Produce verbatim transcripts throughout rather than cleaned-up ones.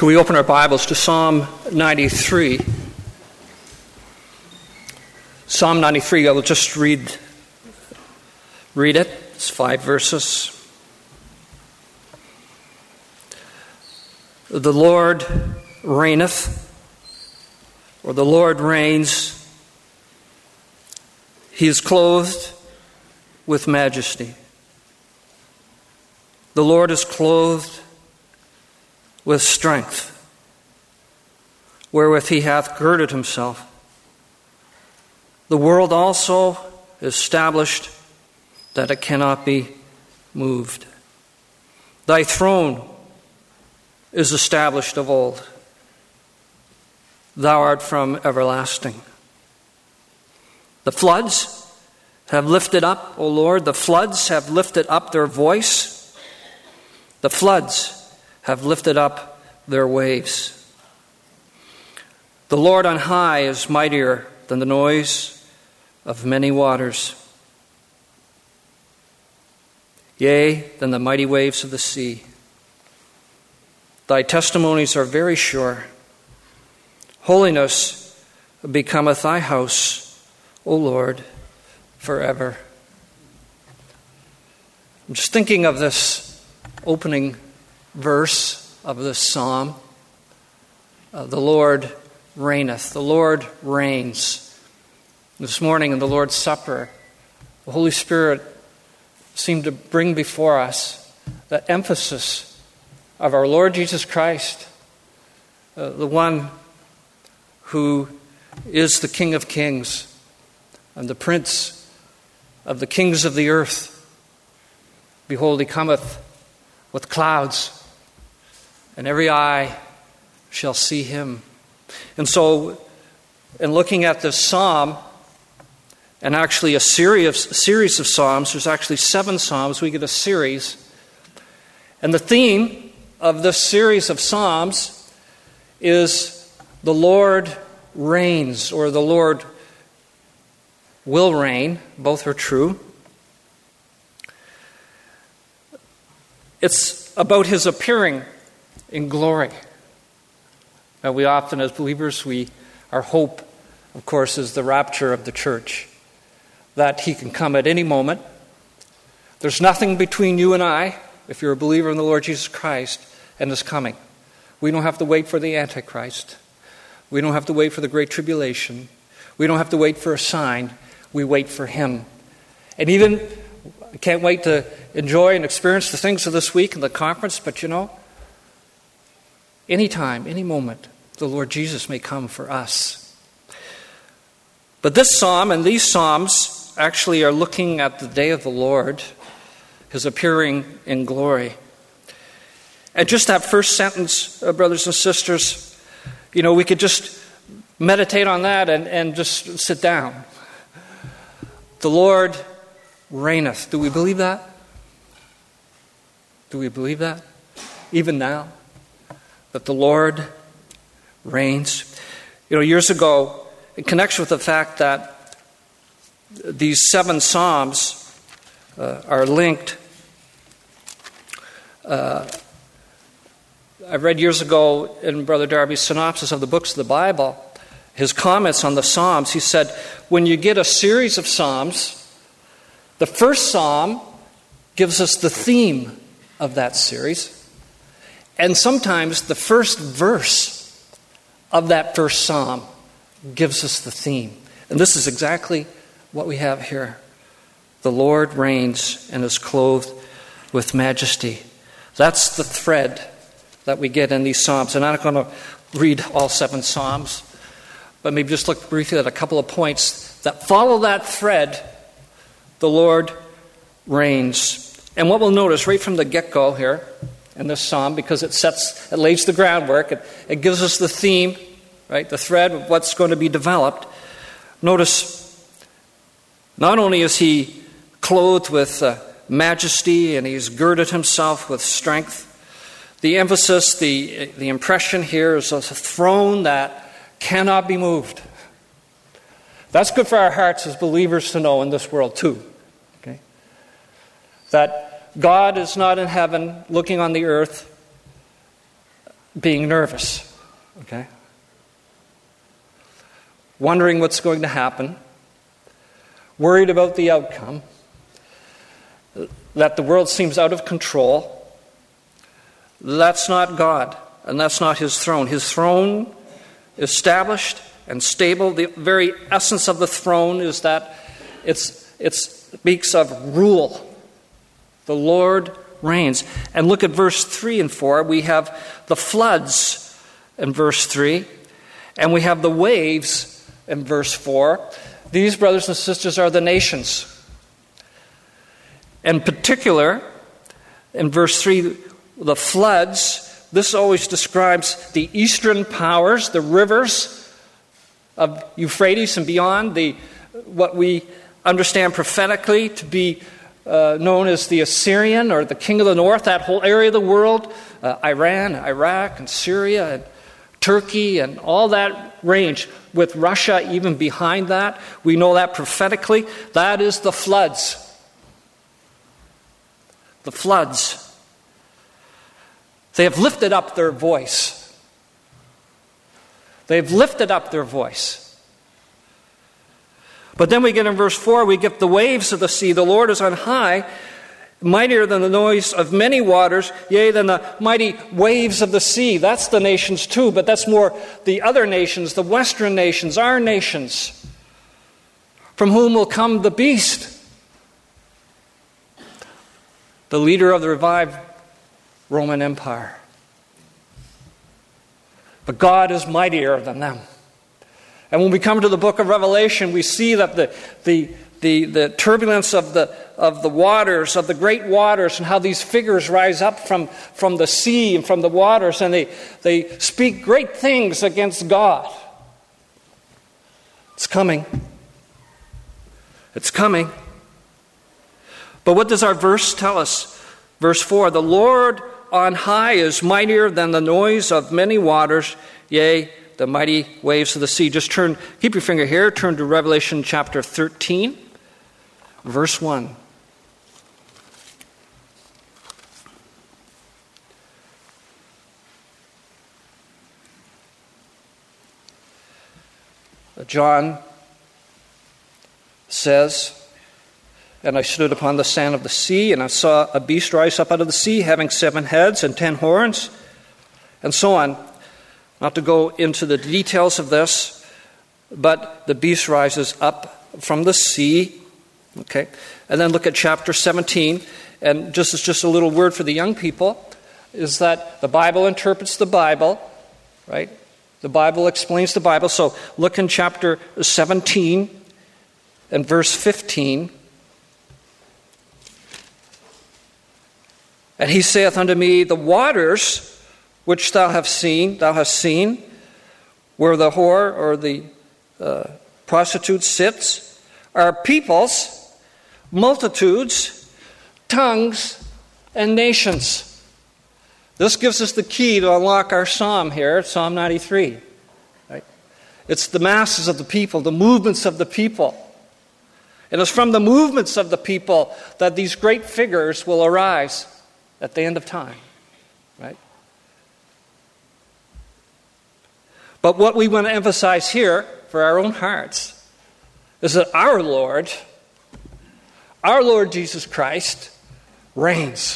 Can we open our Bibles to Psalm ninety-three? Psalm ninety-three, I will just read, read it. It's five verses. The Lord reigneth, or the Lord reigns. He is clothed with majesty. The Lord is clothed with strength, wherewith he hath girded himself. The world also is established that it cannot be moved. Thy throne is established of old. Thou art from everlasting. The floods have lifted up, O Lord, the floods have lifted up their voice. The floods have lifted up their waves. The Lord on high is mightier than the noise of many waters, yea, than the mighty waves of the sea. Thy testimonies are very sure. Holiness becometh thy house, O Lord, forever. I'm just thinking of this opening verse of this psalm. Uh, the Lord reigneth. The Lord reigns. This morning in the Lord's Supper, the Holy Spirit seemed to bring before us the emphasis of our Lord Jesus Christ, uh, the one who is the King of Kings and the Prince of the kings of the earth. Behold, he cometh with clouds, and every eye shall see him. And so, in looking at this psalm, and actually a series of, a series of psalms, there's actually seven psalms, we get a series. And the theme of this series of psalms is the Lord reigns, or the Lord will reign. Both are true. It's about his appearing in glory. Now, we often, as believers, we our hope, of course, is the rapture of the church, that he can come at any moment. There's nothing between you and I, if you're a believer in the Lord Jesus Christ, and his coming. We don't have to wait for the Antichrist. We don't have to wait for the Great Tribulation. We don't have to wait for a sign. We wait for him. And even, I can't wait to enjoy and experience the things of this week in the conference, but you know, anytime, any moment, the Lord Jesus may come for us. But this psalm and these psalms actually are looking at the day of the Lord, his appearing in glory. And just that first sentence, uh, brothers and sisters, you know, we could just meditate on that and, and just sit down. The Lord reigneth. Do we believe that? Do we believe that? Even now? That the Lord reigns? You know, years ago, in connection with the fact that these seven psalms uh, are linked, uh, I read years ago in Brother Darby's synopsis of the books of the Bible, his comments on the Psalms, he said, when you get a series of Psalms, the first Psalm gives us the theme of that series, and sometimes the first verse of that first Psalm gives us the theme. And this is exactly what we have here. The Lord reigns and is clothed with majesty. That's the thread that we get in these Psalms. And I'm not going to read all seven Psalms, but maybe just look briefly at a couple of points that follow that thread. The Lord reigns. And what we'll notice right from the get-go here in this psalm, because it sets, it lays the groundwork, it, it gives us the theme, right, the thread of what's going to be developed. Notice, not only is he clothed with uh, majesty and he's girded himself with strength, the emphasis, the, the impression here is a throne that cannot be moved. That's good for our hearts as believers to know in this world too. Okay? That God is not in heaven looking on the earth being nervous, okay? Wondering what's going to happen, worried about the outcome, that the world seems out of control. That's not God, and that's not his throne. His throne is established and stable. The very essence of the throne is that it's, it speaks of rule. The Lord reigns. And look at verse three and four. We have the floods in verse three, and we have the waves in verse four. These, brothers and sisters, are the nations. In particular, in verse three, the floods, this always describes the eastern powers, the rivers of Euphrates and beyond, the what we understand prophetically to be uh, known as the Assyrian or the king of the north, that whole area of the world, uh, Iran, Iraq, and Syria, and Turkey, and all that range, with Russia even behind that. We know that prophetically. That is the floods. The floods. They have lifted up their voice. They've lifted up their voice. But then we get in verse four, we get the waves of the sea. The Lord is on high, mightier than the noise of many waters, yea, than the mighty waves of the sea. That's the nations too, but that's more the other nations, the western nations, our nations, from whom will come the beast, the leader of the revived Roman Empire. But God is mightier than them. And when we come to the book of Revelation, we see that the, the, the, the turbulence of the, of the waters, of the great waters, and how these figures rise up from, from the sea and from the waters, and they, they speak great things against God. It's coming. It's coming. But what does our verse tell us? Verse four, the Lord on high is mightier than the noise of many waters, yea, the mighty waves of the sea. Just turn, keep your finger here, turn to Revelation chapter thirteen, verse one. John says, and I stood upon the sand of the sea, and I saw a beast rise up out of the sea, having seven heads and ten horns, and so on. Not to go into the details of this, but the beast rises up from the sea. Okay, and then look at chapter seventeen, and just as just a little word for the young people, is that the Bible interprets the Bible, right? The Bible explains the Bible. So look in chapter seventeen and verse fifteen. And he saith unto me, the waters which thou hast seen, thou hast seen, where the whore or the uh, prostitute sits, are peoples, multitudes, tongues, and nations. This gives us the key to unlock our psalm here, Psalm ninety-three. Right? It's the masses of the people, the movements of the people. And it's from the movements of the people that these great figures will arise at the end of time. Right? But what we want to emphasize here for our own hearts is that our Lord, our Lord Jesus Christ, reigns.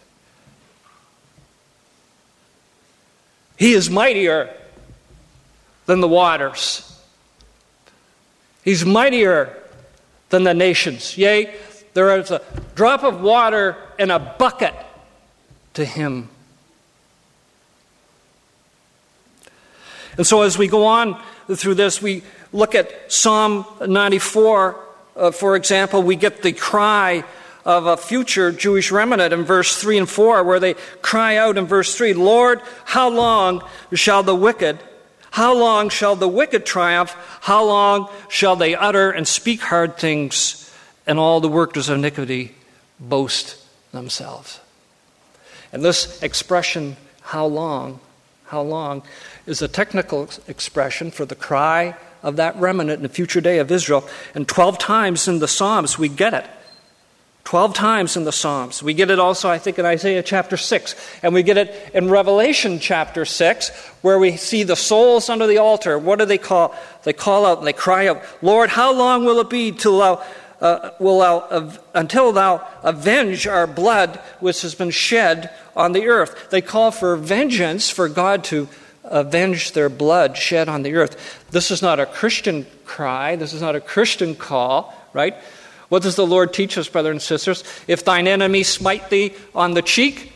He is mightier than the waters. He's mightier than the nations. Yea, there is a drop of water in a bucket to him. And so as we go on through this, we look at Psalm ninety-four, uh, for example, we get the cry of a future Jewish remnant in verse three and four, where they cry out in verse three, Lord, how long shall the wicked, how long shall the wicked triumph? How long shall they utter and speak hard things, and all the workers of iniquity boast themselves? And this expression, how long, how long, is a technical expression for the cry of that remnant in the future day of Israel. And twelve times in the Psalms we get it. Twelve times in the Psalms. We get it also, I think, in Isaiah chapter six. And we get it in Revelation chapter six, where we see the souls under the altar. What do they call? They call out and they cry out, Lord, how long will it be till thou, uh, will thou, uh, until thou avenge our blood which has been shed on the earth? They call for vengeance, for God to avenge their blood shed on the earth. This is not a Christian cry. This is not a Christian call, right? What does the Lord teach us, brothers and sisters? If thine enemy smite thee on the cheek,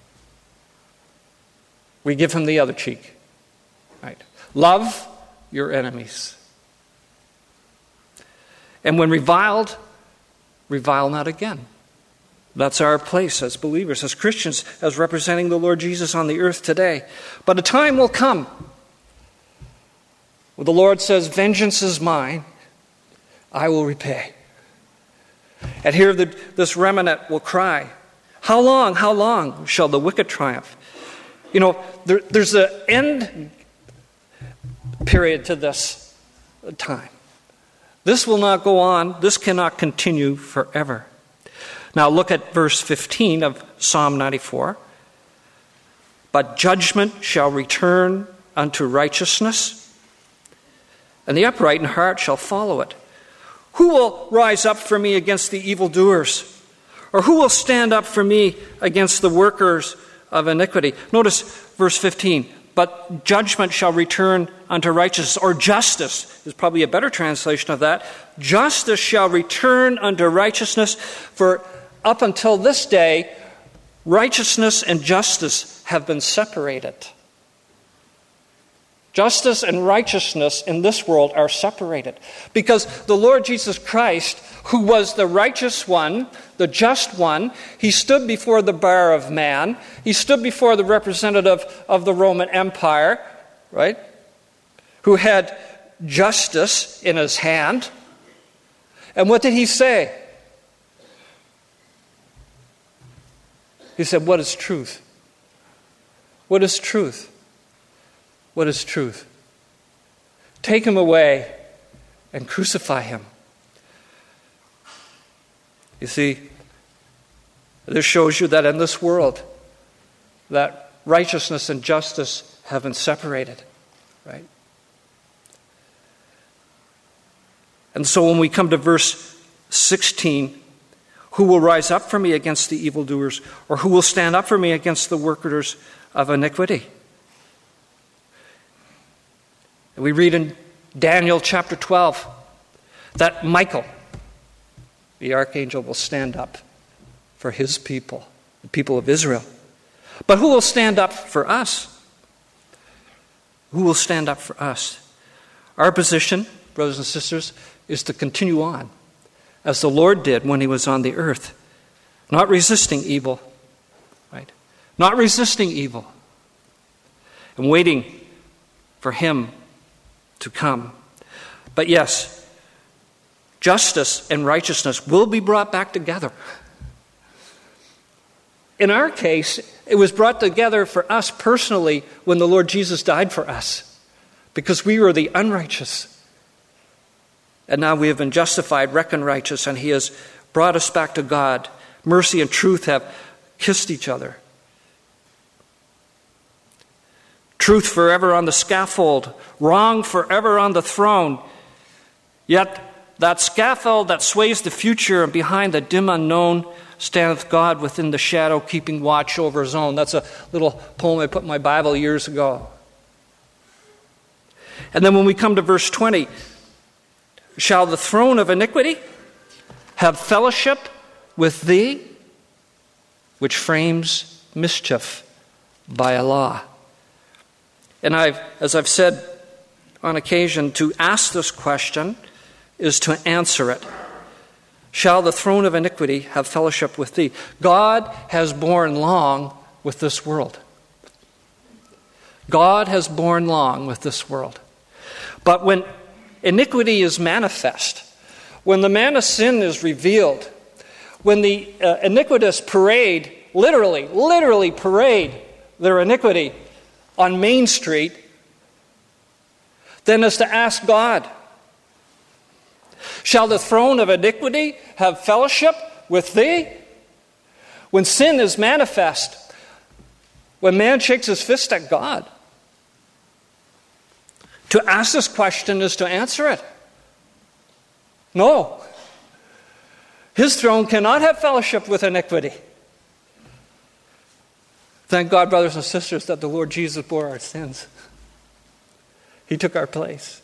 we give him the other cheek. Right? Love your enemies. And when reviled, revile not again. That's our place as believers, as Christians, as representing the Lord Jesus on the earth today. But a time will come when the Lord says, vengeance is mine, I will repay. And here the, this remnant will cry, how long, how long shall the wicked triumph? You know, there, there's an end period to this time. This will not go on. This cannot continue forever. Now look at verse fifteen of Psalm ninety-four. But judgment shall return unto righteousness, and the upright in heart shall follow it. Who will rise up for me against the evildoers? Or who will stand up for me against the workers of iniquity? Notice verse fifteen. But judgment shall return unto righteousness, or justice is probably a better translation of that. Justice shall return unto righteousness, for up until this day, righteousness and justice have been separated. Justice and righteousness in this world are separated. Because the Lord Jesus Christ, who was the righteous one, the just one, he stood before the bar of man. He stood before the representative of the Roman Empire, right? Who had justice in his hand. And what did he say? He said, what is truth? What is truth? What is truth? Take him away and crucify him. You see, this shows you that in this world, that righteousness and justice have been separated, right? And so when we come to verse sixteen, who will rise up for me against the evildoers, or who will stand up for me against the workers of iniquity? We read in Daniel chapter twelve that Michael, the archangel, will stand up for his people, the people of Israel. But who will stand up for us? Who will stand up for us? Our position, brothers and sisters, is to continue on as the Lord did when he was on the earth, not resisting evil, right? Not resisting evil, and waiting for him to come. But yes, justice and righteousness will be brought back together. In our case, it was brought together for us personally when the Lord Jesus died for us, because we were the unrighteous. And now we have been justified, reckoned righteous, and he has brought us back to God. Mercy and truth have kissed each other. Truth forever on the scaffold, wrong forever on the throne. Yet that scaffold that sways the future, and behind the dim unknown standeth God within the shadow, keeping watch over his own. That's a little poem I put in my Bible years ago. And then when we come to verse twenty, shall the throne of iniquity have fellowship with thee, which frames mischief by a law? And I've, as I've said on occasion, to ask this question is to answer it. Shall the throne of iniquity have fellowship with thee? God has borne long with this world. God has borne long with this world. But when iniquity is manifest, when the man of sin is revealed, when the uh, iniquitous parade, literally, literally parade their iniquity on Main Street, then is to ask God, shall the throne of iniquity have fellowship with thee? When sin is manifest, when man shakes his fist at God, to ask this question is to answer it. No. His throne cannot have fellowship with iniquity. Thank God, brothers and sisters, that the Lord Jesus bore our sins. He took our place.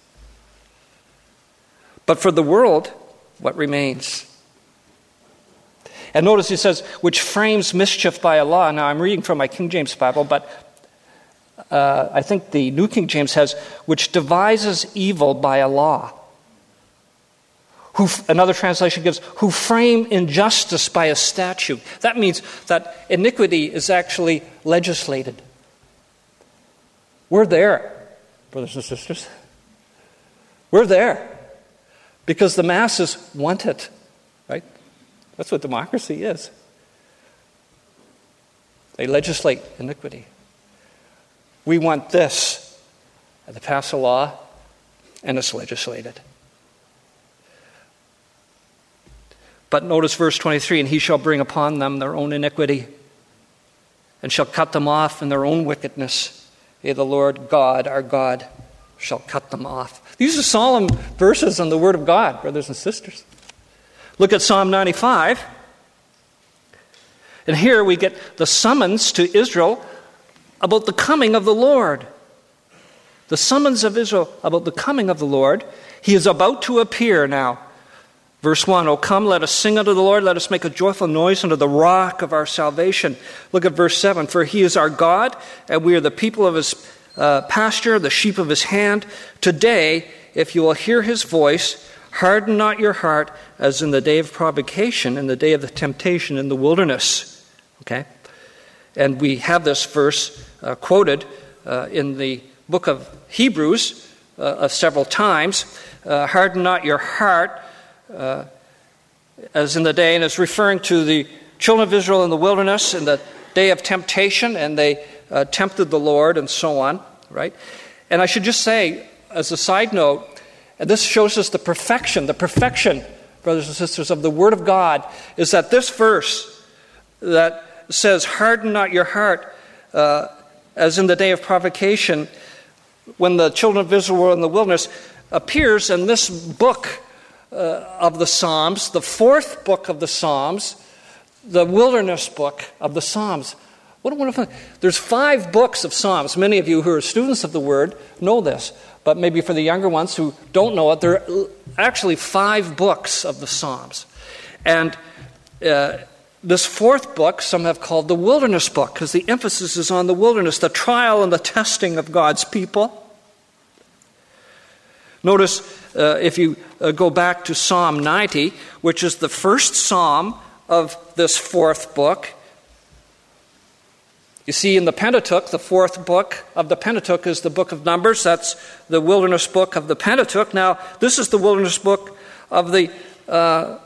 But for the world, what remains? And notice he says, which frames mischief by a law. Now, I'm reading from my King James Bible, but uh, I think the New King James has, which devises evil by a law. Who, another translation gives, who frame injustice by a statute. That means that iniquity is actually legislated. We're there, brothers and sisters. We're there because the masses want it, right? That's what democracy is. They legislate iniquity. We want this, and they pass a law, and it's legislated. But notice verse twenty-three, and he shall bring upon them their own iniquity, and shall cut them off in their own wickedness. Yea, the Lord God, our God, shall cut them off. These are solemn verses on the Word of God, brothers and sisters. Look at Psalm ninety-five. And here we get the summons to Israel about the coming of the Lord. The summons of Israel about the coming of the Lord. He is about to appear now. Verse one, O come, let us sing unto the Lord, let us make a joyful noise unto the rock of our salvation. Look at verse seven, for he is our God, and we are the people of his uh, pasture, the sheep of his hand. Today, if you will hear his voice, harden not your heart, as in the day of provocation, in the day of the temptation in the wilderness. Okay? And we have this verse uh, quoted uh, in the book of Hebrews uh, uh, several times. Uh, harden not your heart, Uh, as in the day, and it's referring to the children of Israel in the wilderness in the day of temptation, and they uh, tempted the Lord and so on, right? And I should just say, as a side note, and this shows us the perfection, the perfection, brothers and sisters, of the Word of God, is that this verse that says, harden not your heart, uh, as in the day of provocation, when the children of Israel were in the wilderness, appears in this book Uh, of the Psalms, the fourth book of the Psalms, the wilderness book of the Psalms. What a wonderful thing. There's five books of Psalms. Many of you who are students of the Word know this, but maybe for the younger ones who don't know it, there are actually five books of the Psalms. And uh, this fourth book, some have called the wilderness book, because the emphasis is on the wilderness, the trial and the testing of God's people. Notice, uh, if you uh, go back to Psalm ninety, which is the first psalm of this fourth book. You see, in the Pentateuch, the fourth book of the Pentateuch is the book of Numbers. That's the wilderness book of the Pentateuch. Now, this is the wilderness book of the uh,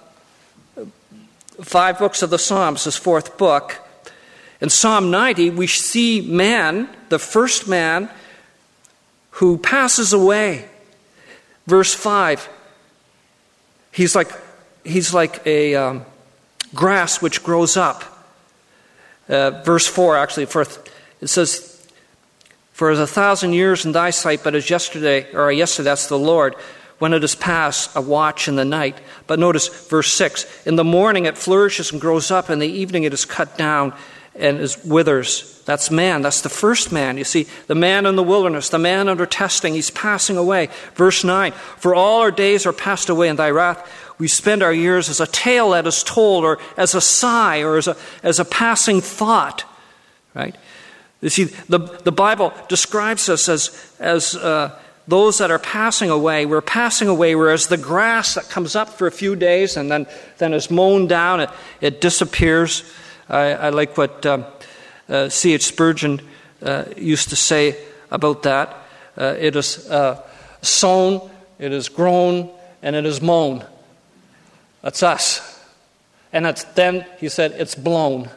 five books of the Psalms, this fourth book. In Psalm ninety, we see man, the first man, who passes away. Verse five, he's like he's like a um, grass which grows up. Uh, verse four, actually, for it says, "For as a thousand years in thy sight, but as yesterday, or yesterday, that's the Lord, when it is past, a watch in the night." But notice verse six, "In the morning it flourishes and grows up, in the evening it is cut down and is withers." That's man. That's the first man. You see, the man in the wilderness, the man under testing, he's passing away. Verse nine, "For all our days are passed away in thy wrath. We spend our years as a tale that is told, or as a sigh, or as a, as a passing thought." Right? You see, the, the Bible describes us as, as uh, those that are passing away. We're passing away, whereas the grass that comes up for a few days and then, then is mown down, it, it disappears. I, I like what Um, Uh, C H Spurgeon uh, used to say about that. Uh, it is uh, sown, it is grown, and it is mown. That's us. And that's, then, he said, it's blown.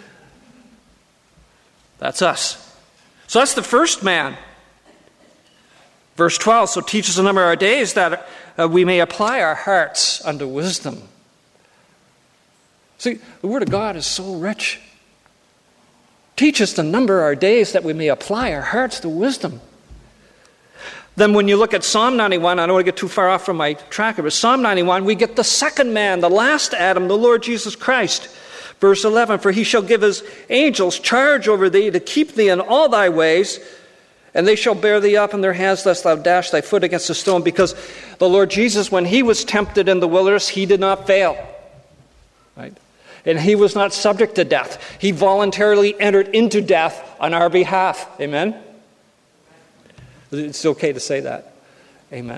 That's us. So that's the first man. Verse twelve, "So teach us the number of our days, that uh, we may apply our hearts unto wisdom." See, the Word of God is so rich. Teach us to number our days that we may apply our hearts to wisdom. Then when you look at Psalm ninety-one, I don't want to get too far off from my tracker, but Psalm ninety-one, we get the second man, the last Adam, the Lord Jesus Christ. Verse eleven, for he shall give his angels charge over thee to keep thee in all thy ways, and they shall bear thee up in their hands, lest thou dash thy foot against a stone. Because the Lord Jesus, when he was tempted in the wilderness, he did not fail. Right? And he was not subject to death. He voluntarily entered into death on our behalf. Amen? It's okay to say that. Amen.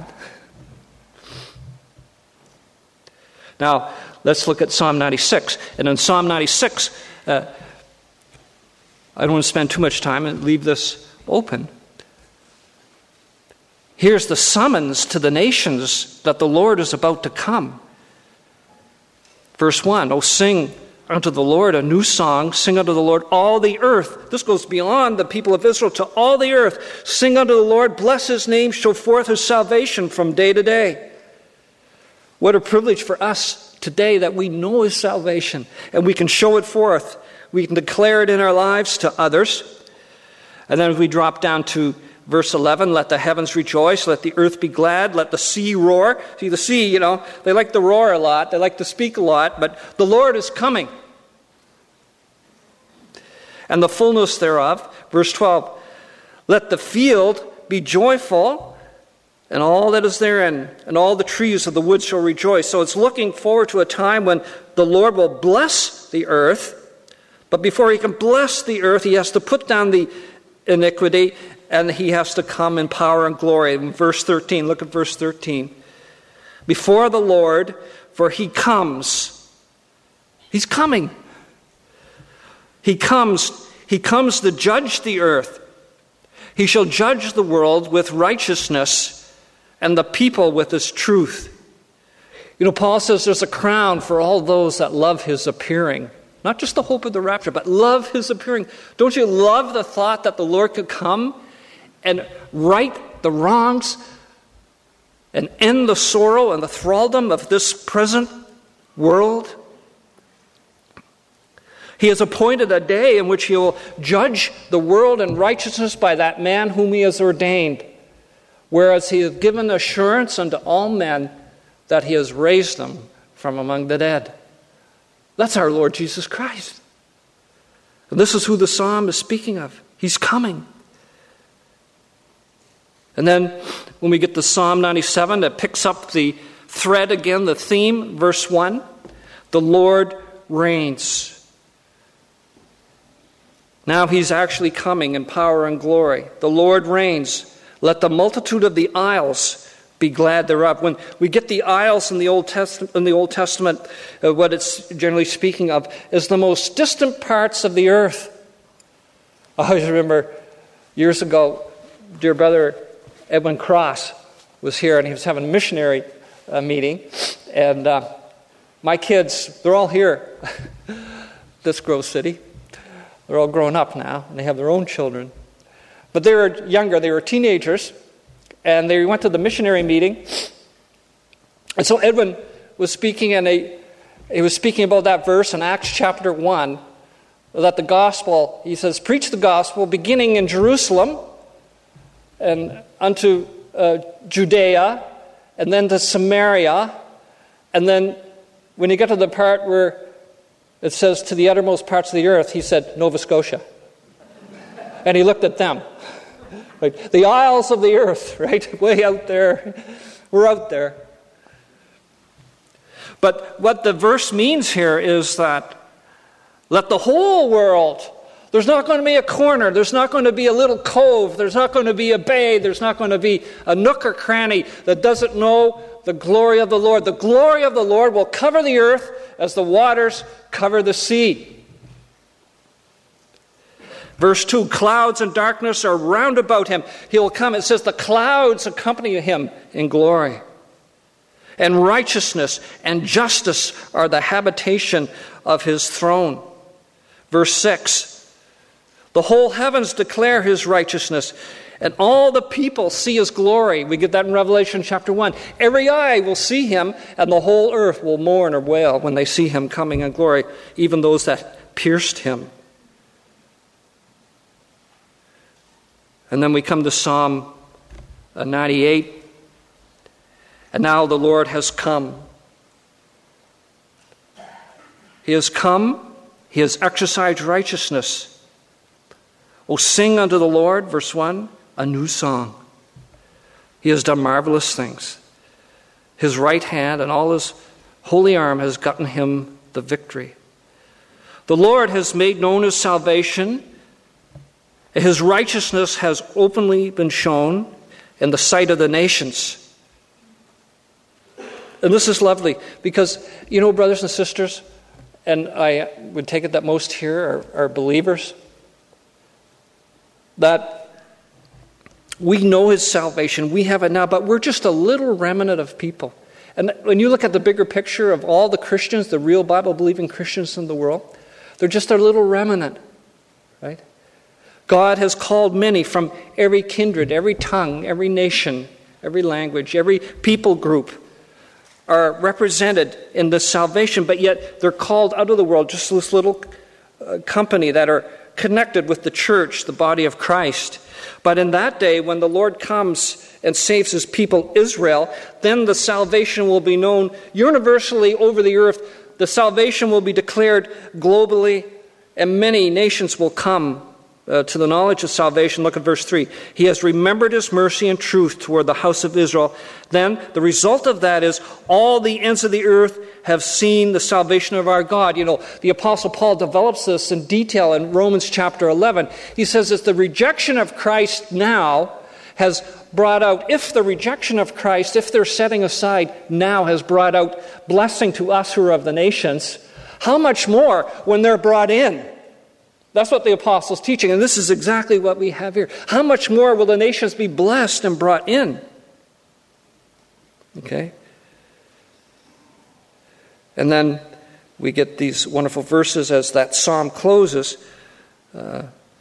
Now, let's look at Psalm ninety-six. And in Psalm ninety-six, uh, I don't want to spend too much time and leave this open. Here's the summons to the nations that the Lord is about to come. Verse one, oh, sing unto the Lord a new song. Sing unto the Lord all the earth. This goes beyond the people of Israel to all the earth. Sing unto the Lord, bless his name, show forth his salvation from day to day. What a privilege for us today that we know his salvation and we can show it forth. We can declare it in our lives to others. And then we drop down to verse eleven, let the heavens rejoice, let the earth be glad, let the sea roar. See, the sea, you know, they like to roar a lot, they like to speak a lot, but the Lord is coming. And the fullness thereof, verse twelve, let the field be joyful, and all that is therein, and all the trees of the wood shall rejoice. So it's looking forward to a time when the Lord will bless the earth, but before he can bless the earth, he has to put down the iniquity, and he has to come in power and glory. In verse thirteen, look at verse thirteen. Before the Lord, for he comes. He's coming. He comes. He comes to judge the earth. He shall judge the world with righteousness and the people with his truth. You know, Paul says there's a crown for all those that love his appearing. Not just the hope of the rapture, but love his appearing. Don't you love the thought that the Lord could come and right the wrongs and end the sorrow and the thraldom of this present world? He has appointed a day in which he will judge the world in righteousness by that man whom he has ordained, whereas he has given assurance unto all men that he has raised them from among the dead. That's our Lord Jesus Christ. And this is who the psalm is speaking of. He's coming. And then when we get to Psalm ninety-seven, it picks up the thread again, the theme, verse one. The Lord reigns. Now he's actually coming in power and glory. The Lord reigns. Let the multitude of the isles be glad thereof. When we get the isles in the Old Testament, in the Old Testament, uh, what it's generally speaking of is the most distant parts of the earth. I always remember years ago, dear brother Edwin Cross was here, and he was having a missionary uh, meeting, and uh, my kids, they're all here, this Grove City. They're all grown up now, and they have their own children. But they were younger, they were teenagers, and they went to the missionary meeting. And so Edwin was speaking, and he, he was speaking about that verse in Acts chapter one, that the gospel, he says, preach the gospel beginning in Jerusalem and unto uh, Judea, and then to Samaria, and then when you get to the part where it says to the uttermost parts of the earth, he said, Nova Scotia. And he looked at them. Right? The isles of the earth, right? Way out there. We're out there. But what the verse means here is that let the whole world, there's not going to be a corner, there's not going to be a little cove, there's not going to be a bay, there's not going to be a nook or cranny that doesn't know the glory of the Lord. The glory of the Lord will cover the earth as the waters cover the sea. Verse two, clouds and darkness are round about him. He will come. It says the clouds accompany him in glory. And righteousness and justice are the habitation of his throne. Verse six, the whole heavens declare his righteousness, And all the people see his glory. We get that in Revelation chapter one. Every eye will see him, and the whole earth will mourn or wail when they see him coming in glory, even those that pierced him. And then we come to Psalm ninety-eight. And now the Lord has come. He has come. He has exercised righteousness. Oh, sing unto the Lord, verse one, a new song. He has done marvelous things. His right hand and all his holy arm has gotten him the victory. The Lord has made known his salvation. His righteousness has openly been shown in the sight of the nations. And this is lovely because, you know, brothers and sisters, and I would take it that most here are, are believers, that we know his salvation, we have it now, but we're just a little remnant of people. And when you look at the bigger picture of all the Christians, the real Bible-believing Christians in the world, they're just a little remnant, right? God has called many from every kindred, every tongue, every nation, every language, every people group are represented in this salvation, but yet they're called out of the world, just this little uh, company that are connected with the church, the body of Christ. But in that day, when the Lord comes and saves his people Israel, then the salvation will be known universally over the earth. The salvation will be declared globally, and many nations will come Uh, to the knowledge of salvation. Look at verse three. He has remembered his mercy and truth toward the house of Israel. Then the result of that is all the ends of the earth have seen the salvation of our God. You know, the Apostle Paul develops this in detail in Romans chapter eleven. He says that the rejection of Christ now has brought out, if the rejection of Christ, if their setting aside now has brought out blessing to us who are of the nations, how much more when they're brought in? That's what the apostle's teaching, and this is exactly what we have here. How much more will the nations be blessed and brought in? Okay? And then we get these wonderful verses as that psalm closes. Uh,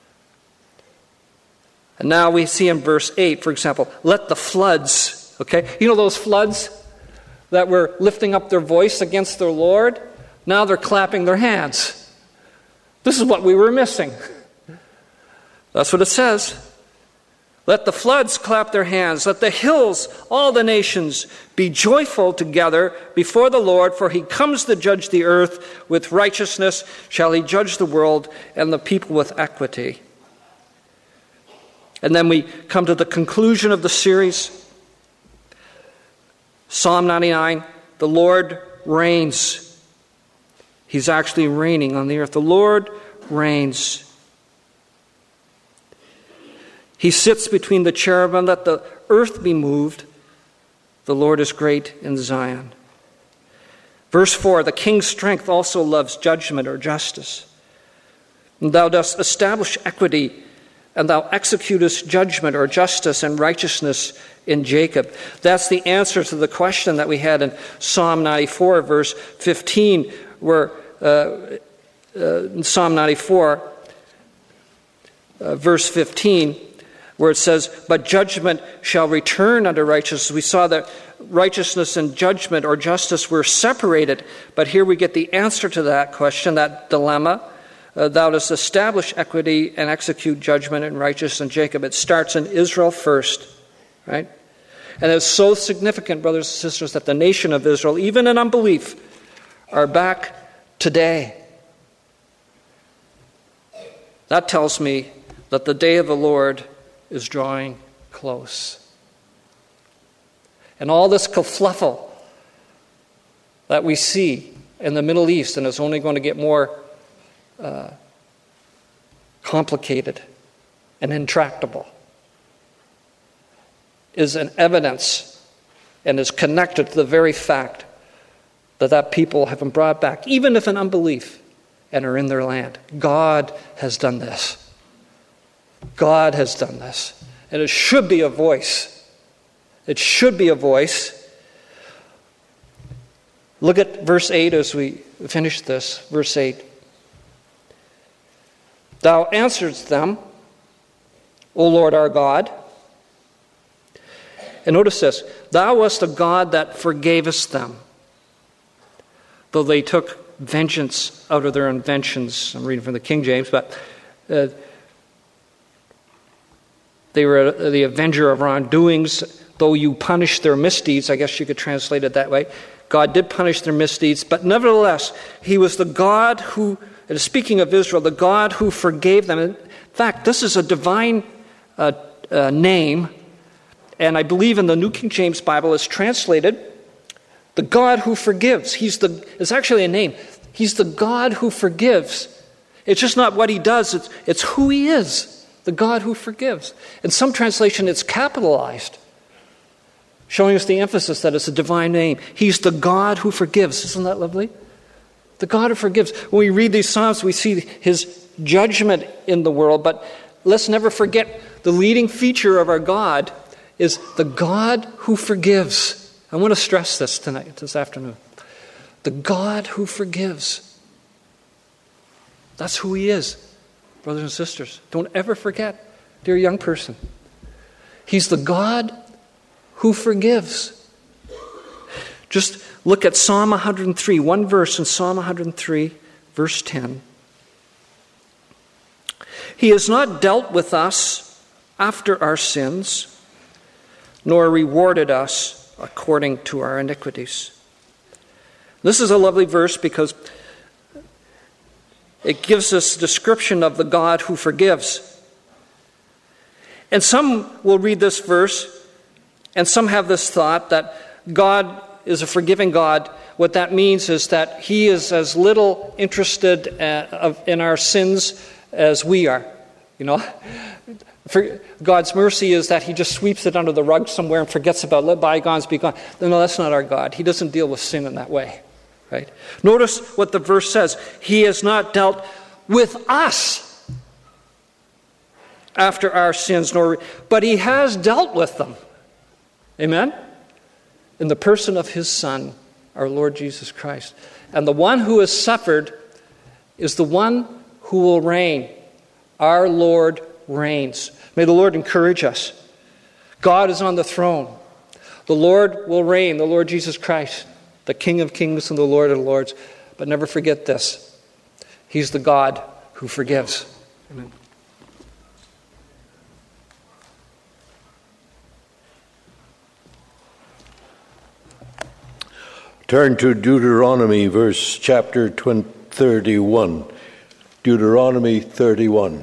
and now we see in verse eight, for example, let the floods, okay? You know those floods that were lifting up their voice against their Lord? Now they're clapping their hands. This is what we were missing. That's what it says. Let the floods clap their hands. Let the hills, all the nations, be joyful together before the Lord, for he comes to judge the earth. With righteousness shall he judge the world and the people with equity. And then we come to the conclusion of the series. Psalm ninety-nine, the Lord reigns. He's actually reigning on the earth. The Lord reigns. He sits between the cherubim. Let the earth be moved. The Lord is great in Zion. Verse four, the king's strength also loves judgment or justice. And thou dost establish equity, and thou executest judgment or justice and righteousness in Jacob. That's the answer to the question that we had in Psalm ninety-four, verse fifteen, where uh, uh, in Psalm ninety-four, uh, verse fifteen, where it says, but judgment shall return unto righteousness. We saw that righteousness and judgment or justice were separated, but here we get the answer to that question, that dilemma. Uh, thou dost establish equity and execute judgment and righteousness in Jacob. It starts in Israel first, right? And it's so significant, brothers and sisters, that the nation of Israel, even in unbelief, are back today. That tells me that the day of the Lord is drawing close. And all this kerfluffle that we see in the Middle East, and it's only going to get more uh, complicated and intractable, is an evidence and is connected to the very fact that that people have been brought back, even if in unbelief, and are in their land. God has done this. God has done this. And it should be a voice. It should be a voice. Look at verse eight as we finish this. Verse eight. Thou answerest them, O Lord our God, And notice this, thou wast a God that forgavest them, though they took vengeance out of their inventions. I'm reading from the King James, but uh, they were the avenger of wrongdoings, though you punished their misdeeds. I guess you could translate it that way. God did punish their misdeeds, but nevertheless, he was the God who, and speaking of Israel, the God who forgave them. In fact, this is a divine uh, uh, name, and I believe in the New King James Bible it's translated, the God who forgives. He's the, it's actually a name. He's the God who forgives. It's just not what he does, it's, it's who he is, the God who forgives. In some translation, it's capitalized, showing us the emphasis that it's a divine name. He's the God who forgives. Isn't that lovely? The God who forgives. When we read these Psalms, we see his judgment in the world, but let's never forget the leading feature of our God is the God who forgives. I want to stress this tonight, this afternoon. The God who forgives. That's who he is, brothers and sisters. Don't ever forget, dear young person. He's the God who forgives. Just look at Psalm one hundred three, one verse in Psalm one hundred three, verse ten. He has not dealt with us after our sins, nor rewarded us according to our iniquities. This is a lovely verse because it gives us a description of the God who forgives. And some will read this verse, and some have this thought that God is a forgiving God. What that means is that he is as little interested in our sins as we are. You know, for God's mercy is that he just sweeps it under the rug somewhere and forgets about it. Let bygones be gone. No, that's not our God. He doesn't deal with sin in that way. Right? Notice what the verse says. He has not dealt with us after our sins, nor but he has dealt with them. Amen? In the person of his Son, our Lord Jesus Christ. And the one who has suffered is the one who will reign. Our Lord reigns. May the Lord encourage us. God is on the throne. The Lord will reign, the Lord Jesus Christ, the King of kings and the Lord of lords. But never forget this. He's the God who forgives. Amen. Turn to Deuteronomy, verse chapter thirty-one. Deuteronomy thirty-one.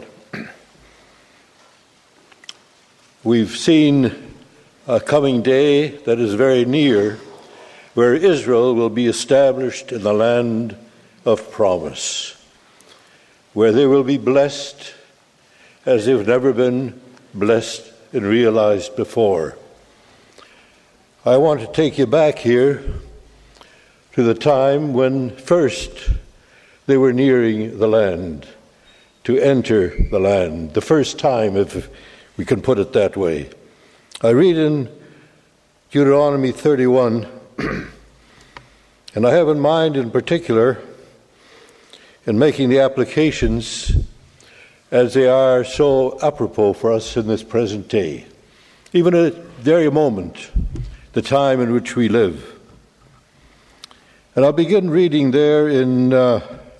We've seen a coming day that is very near, where Israel will be established in the land of promise, where they will be blessed as they've never been blessed and realized before. I want to take you back here to the time when first they were nearing the land, to enter the land, the first time, if we can put it that way. I read in Deuteronomy thirty-one, and I have in mind in particular, in making the applications as they are so apropos for us in this present day, even at the very moment, the time in which we live. And I'll begin reading there in uh,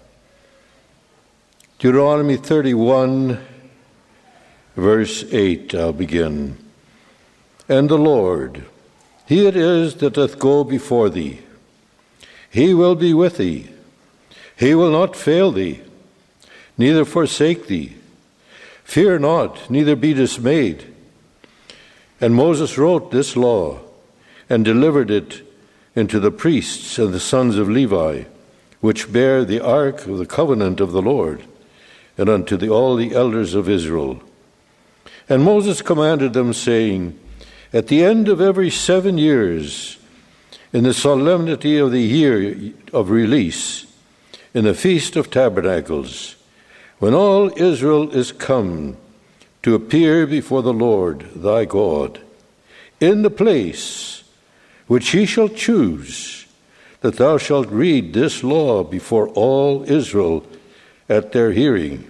Deuteronomy thirty-one, verse eight. I'll begin. And the Lord, he it is that doth go before thee. He will be with thee. He will not fail thee, neither forsake thee. Fear not, neither be dismayed. And Moses wrote this law, and delivered it into the priests and the sons of Levi, which bear the ark of the covenant of the Lord, and unto the, all the elders of Israel. And Moses commanded them, saying, at the end of every seven years, in the solemnity of the year of release, in the Feast of Tabernacles, when all Israel is come to appear before the Lord thy God, in the place which he shall choose, that thou shalt read this law before all Israel at their hearing.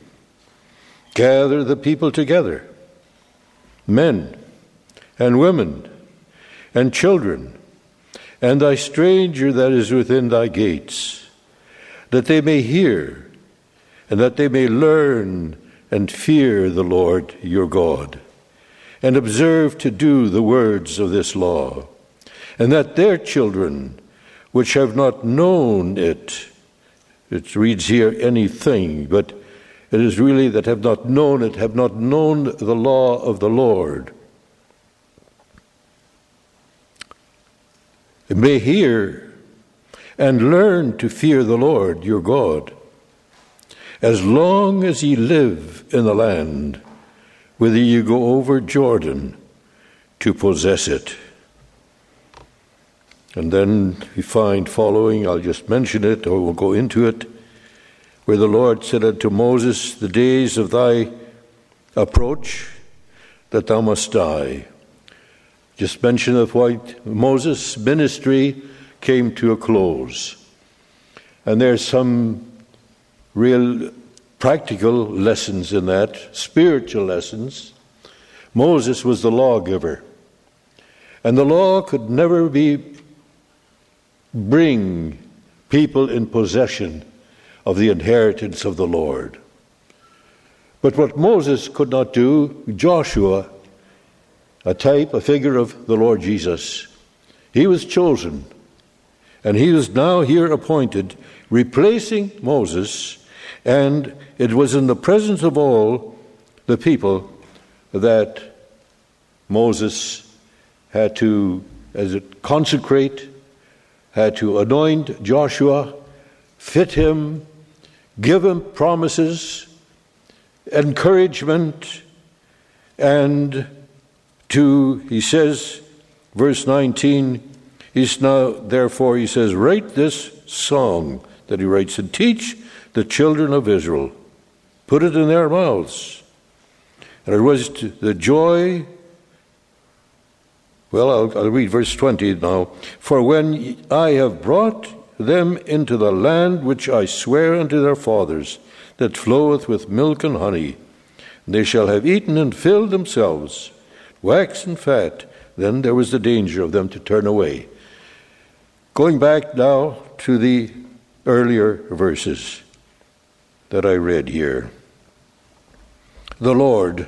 Gather the people together, men and women, and children, and thy stranger that is within thy gates, that they may hear, and that they may learn and fear the Lord your God, and observe to do the words of this law, and that their children, which have not known it, it reads here anything, but it is really that have not known it, have not known the law of the Lord, they may hear and learn to fear the Lord your God, as long as ye live in the land, whither you go over Jordan to possess it. And then we find following, I'll just mention it, or we'll go into it, where the Lord said unto Moses, the days of thy approach, that thou must die. Just mention of why Moses' ministry came to a close. And there's some real practical lessons in that, spiritual lessons. Moses was the lawgiver. And the law could never be bring people in possession of the inheritance of the Lord. But what Moses could not do, Joshua, a type, a figure of the Lord Jesus, he was chosen. And he was now here appointed, replacing Moses, and it was in the presence of all the people that Moses had to, as it consecrate, had to anoint Joshua, fit him, give him promises, encouragement, and to, he says, verse nineteen, he's now, therefore, he says, write this song that he writes and teach the children of Israel. Put it in their mouths. And it was to the joy. Well, I'll, I'll read verse twenty now. For when I have brought them into the land which I swear unto their fathers, that floweth with milk and honey, and they shall have eaten and filled themselves, wax and fat, then there was the danger of them to turn away. Going back now to the earlier verses that I read here. The Lord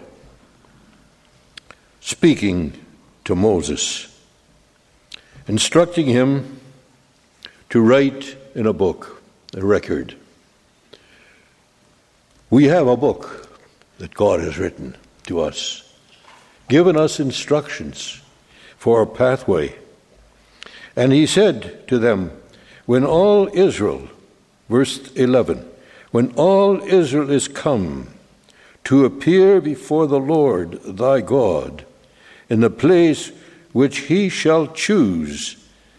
speaking to Moses, instructing him to write in a book, a record. We have a book that God has written to us, given us instructions for our pathway. And he said to them, when all Israel, verse eleven, when all Israel is come to appear before the Lord thy God in the place which he shall choose,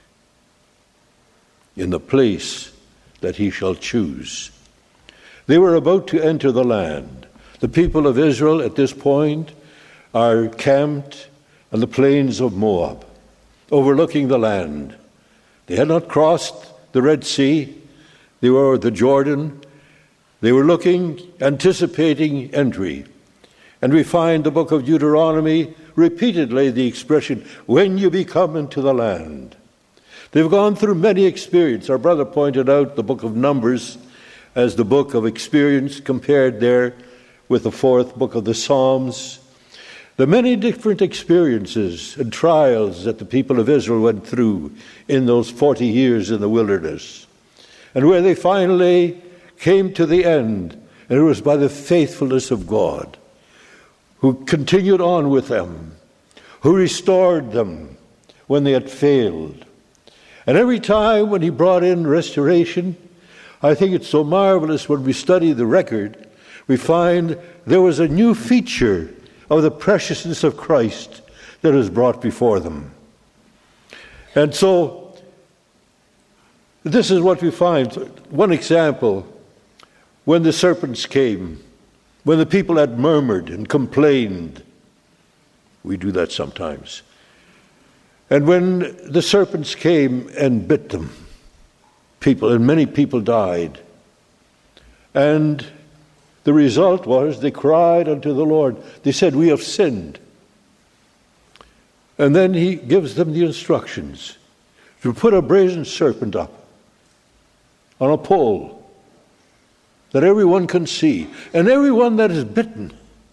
in the place that he shall choose. They were about to enter the land. The people of Israel at this point are camped on the plains of Moab, overlooking the land. They had not crossed the Red Sea. They were the Jordan. They were looking, anticipating entry. And we find the book of Deuteronomy repeatedly the expression, when you be come into the land. They've gone through many experiences. Our brother pointed out the book of Numbers as the book of experience, compared there with the fourth book of the Psalms. The many different experiences and trials that the people of Israel went through in those forty years in the wilderness, and where they finally came to the end, and it was by the faithfulness of God, who continued on with them, who restored them when they had failed. And every time when he brought in restoration, I think it's so marvelous when we study the record, we find there was a new feature of the preciousness of Christ that is brought before them. And so, this is what we find. One example, when the serpents came, when the people had murmured and complained. We do that sometimes. And when the serpents came and bit them, people, and many people died. And the result was they cried unto the Lord. They said, we have sinned. And then he gives them the instructions to put a brazen serpent up on a pole that everyone can see. And everyone that is bitten,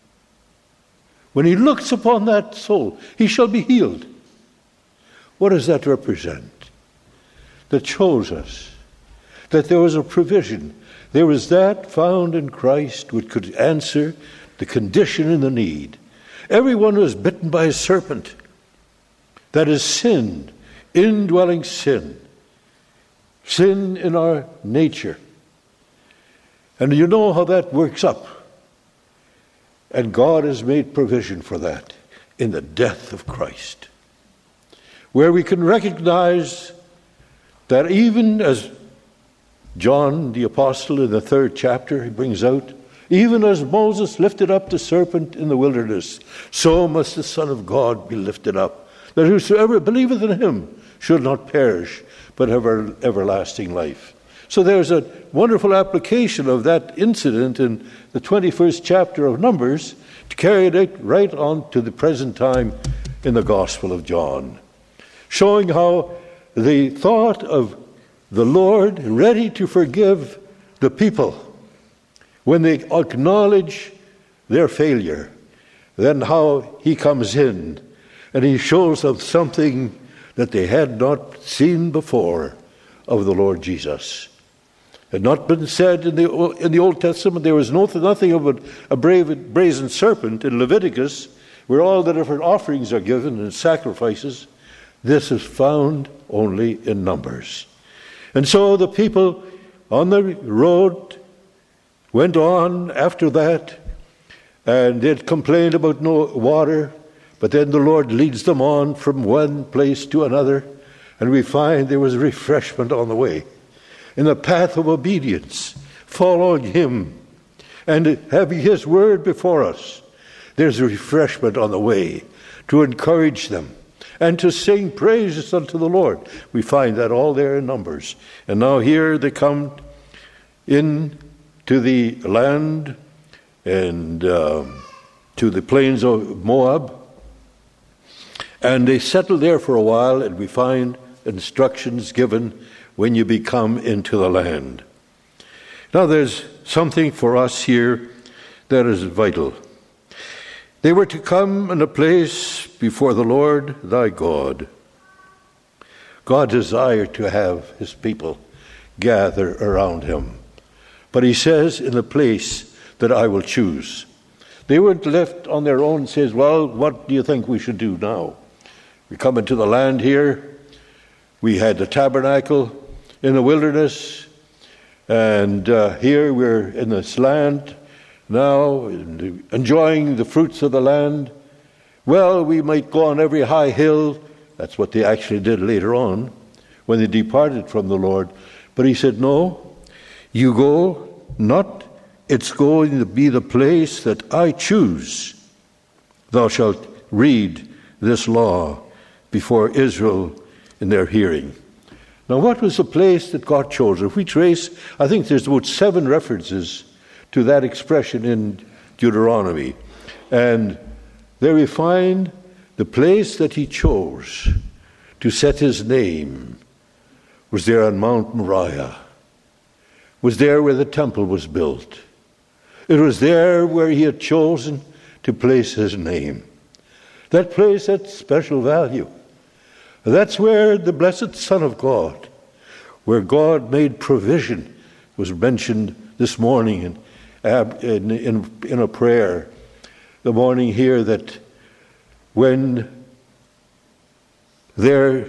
when he looks upon that soul, he shall be healed. What does that represent? That shows us that there was a provision. There was that found in Christ which could answer the condition and the need. Everyone was bitten by a serpent. That is sin, indwelling sin. Sin in our nature. And you know how that works up. And God has made provision for that in the death of Christ. Where we can recognize that even as John the Apostle in the third chapter he brings out, even as Moses lifted up the serpent in the wilderness, so must the Son of God be lifted up, that whosoever believeth in him should not perish, but have everlasting life. So there's a wonderful application of that incident in the twenty-first chapter of Numbers to carry it right on to the present time in the Gospel of John, showing how the thought of the Lord ready to forgive the people when they acknowledge their failure, then how he comes in and he shows them something that they had not seen before of the Lord Jesus. It had not been said in the in the Old Testament. There was no, nothing of a, a brave, brazen serpent in Leviticus, where all the different offerings are given and sacrifices. This is found only in Numbers. And so the people on the road went on after that, and they'd complained about no water, but then the Lord leads them on from one place to another, and we find there was refreshment on the way. In the path of obedience, following him, and having his word before us, there's refreshment on the way to encourage them and to sing praises unto the Lord. We find that all there in Numbers. And now here they come in to the land and uh, to the plains of Moab. And they settle there for a while, and we find instructions given when you become into the land. Now there's something for us here that is vital. They were to come in a place before the Lord thy God. God desired to have his people gather around him. But he says, in the place that I will choose. They weren't left on their own and says, well, what do you think we should do now? We come into the land here. We had the tabernacle in the wilderness. And uh, here we're in this land now, enjoying the fruits of the land. Well, we might go on every high hill. That's what they actually did later on when they departed from the Lord. But he said, no, you go not, it's going to be the place that I choose. Thou shalt read this law before Israel in their hearing. Now, what was the place that God chose? If we trace, I think there's about seven references to that expression in Deuteronomy. And there we find the place that he chose to set his name was there on Mount Moriah, was there where the temple was built. It was there where he had chosen to place his name. That place had special value. That's where the blessed Son of God, where God made provision, was mentioned this morning in In, in, in a prayer, the morning here, that when there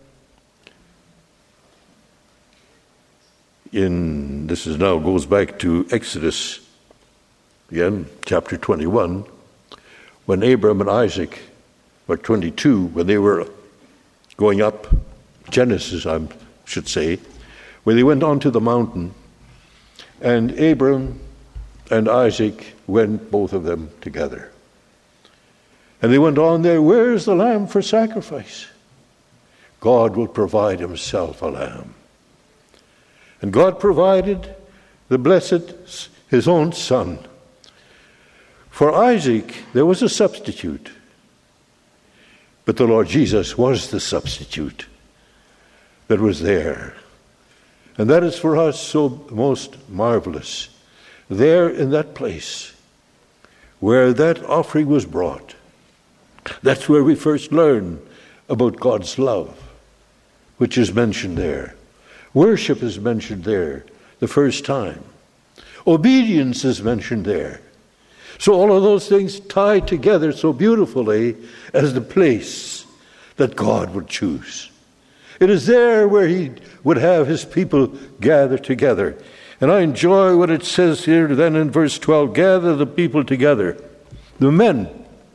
in, this is now goes back to Exodus, again, chapter twenty-one, when Abraham and Isaac were twenty-two, when they were going up, Genesis, I should say, where they went onto the mountain, and Abraham and Isaac went, both of them, together. And they went on there, where is the lamb for sacrifice? God will provide himself a lamb. And God provided the blessed, his own son. For Isaac, there was a substitute. But the Lord Jesus was the substitute that was there. And that is for us so most marvelous. There in that place where that offering was brought, that's where we first learn about God's love, which is mentioned there. Worship is mentioned there the first time. Obedience is mentioned there. So all of those things tie together so beautifully as the place that God would choose. It is there where he would have his people gather together. And I enjoy what it says here then in verse twelve, gather the people together. The men,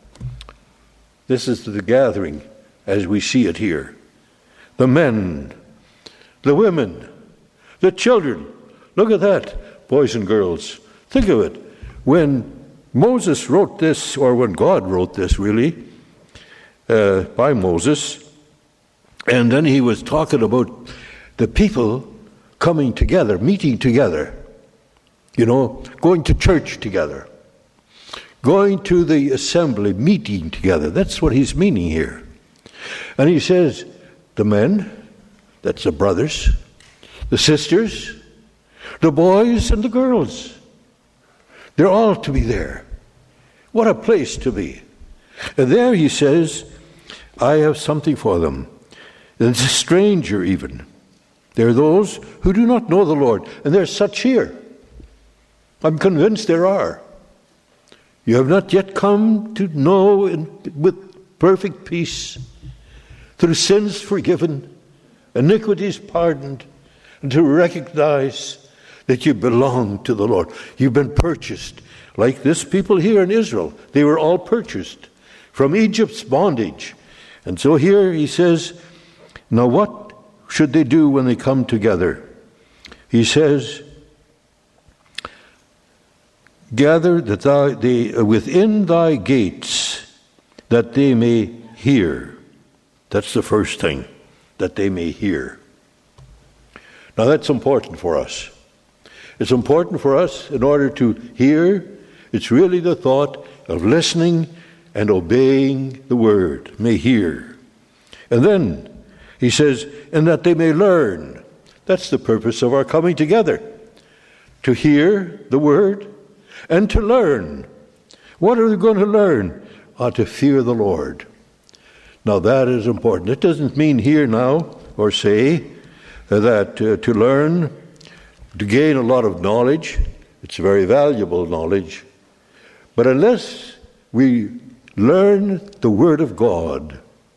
this is the gathering as we see it here. The men, the women, the children. Look at that, boys and girls. Think of it. When Moses wrote this, or when God wrote this really, uh, by Moses, and then he was talking about the people coming together, meeting together, you know, going to church together, going to the assembly, meeting together. That's what he's meaning here. And he says, the men, that's the brothers, the sisters, the boys and the girls. They're all to be there. What a place to be. And there he says, I have something for them. And it's a stranger even. There are those who do not know the Lord. And there's such here. I'm convinced there are. You have not yet come to know in, with perfect peace, through sins forgiven, iniquities pardoned, and to recognize that you belong to the Lord. You've been purchased. Like this people here in Israel, they were all purchased from Egypt's bondage. And so here he says, now what should they do when they come together? He says, gather that thou, they, within thy gates, that they may hear. That's the first thing, that they may hear. Now that's important for us. It's important for us in order to hear. It's really the thought of listening and obeying the word, may hear. And then he says, and that they may learn. That's the purpose of our coming together, to hear the word and to learn. What are we going to learn? Uh, to fear the Lord. Now that is important. It doesn't mean here now or say that uh, to learn, to gain a lot of knowledge. It's very valuable knowledge. But unless we learn the Word of God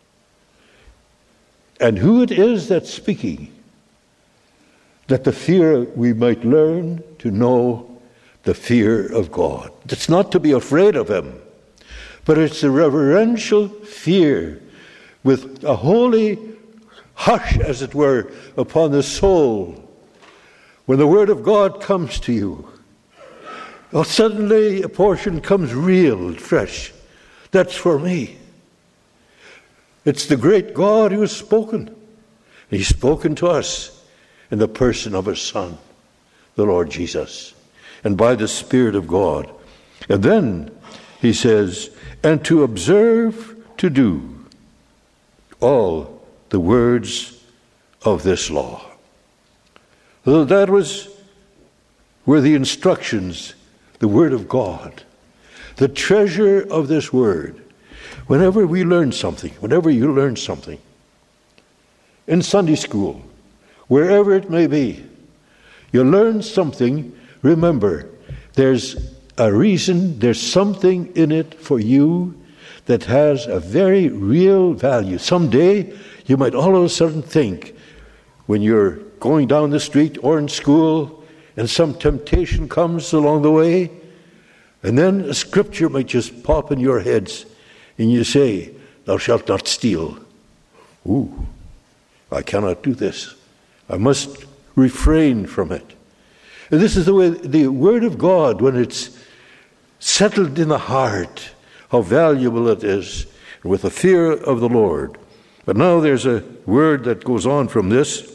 and who it is that's speaking, that the fear, we might learn to know the fear of God. It's not to be afraid of Him, but it's a reverential fear with a holy hush, as it were, upon the soul. When the Word of God comes to you, well, suddenly a portion comes real, fresh. That's for me. It's the great God who has spoken. He's spoken to us in the person of His Son, the Lord Jesus, and by the Spirit of God. And then he says, and to observe to do all the words of this law. So that was were the instructions, the Word of God, the treasure of this Word. Whenever we learn something, whenever you learn something, in Sunday school, wherever it may be, you learn something, remember, there's a reason, there's something in it for you that has a very real value. Someday, you might all of a sudden think, when you're going down the street or in school, and some temptation comes along the way, and then a scripture might just pop in your heads, and you say, thou shalt not steal. Ooh, I cannot do this. I must refrain from it. And this is the way the Word of God, when it's settled in the heart, how valuable it is, with the fear of the Lord. But now there's a word that goes on from this,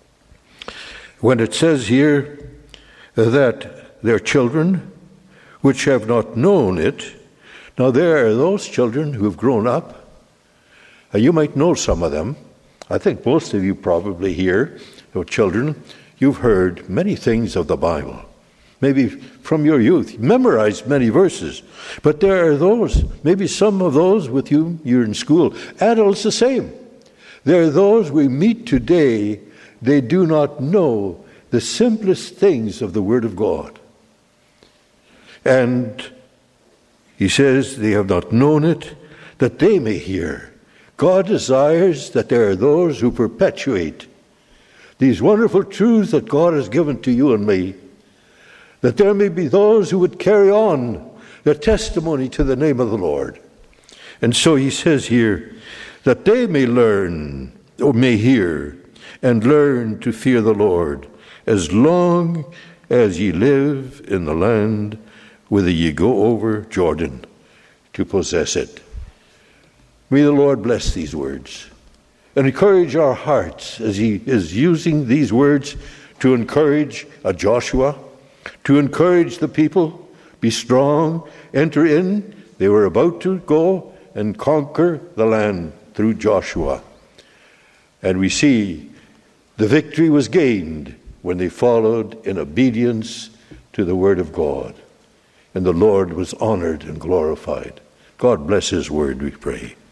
when it says here that their children, which have not known it. Now there are those children who have grown up, Uh, you might know some of them. I think most of you probably here, your children, you've heard many things of the Bible. Maybe from your youth, memorized many verses. But there are those, maybe some of those with you, you're in school. Adults the same. There are those we meet today, they do not know the simplest things of the Word of God. And he says they have not known it, that they may hear. God desires that there are those who perpetuate these wonderful truths that God has given to you and me, that there may be those who would carry on their testimony to the name of the Lord. And so he says here, that they may learn, or may hear, and learn to fear the Lord, as long as ye live in the land whither ye go over Jordan to possess it. May the Lord bless these words and encourage our hearts as he is using these words to encourage a Joshua, to encourage the people, be strong, enter in. They were about to go and conquer the land through Joshua. And we see the victory was gained when they followed in obedience to the word of God. And the Lord was honored and glorified. God bless his word, we pray.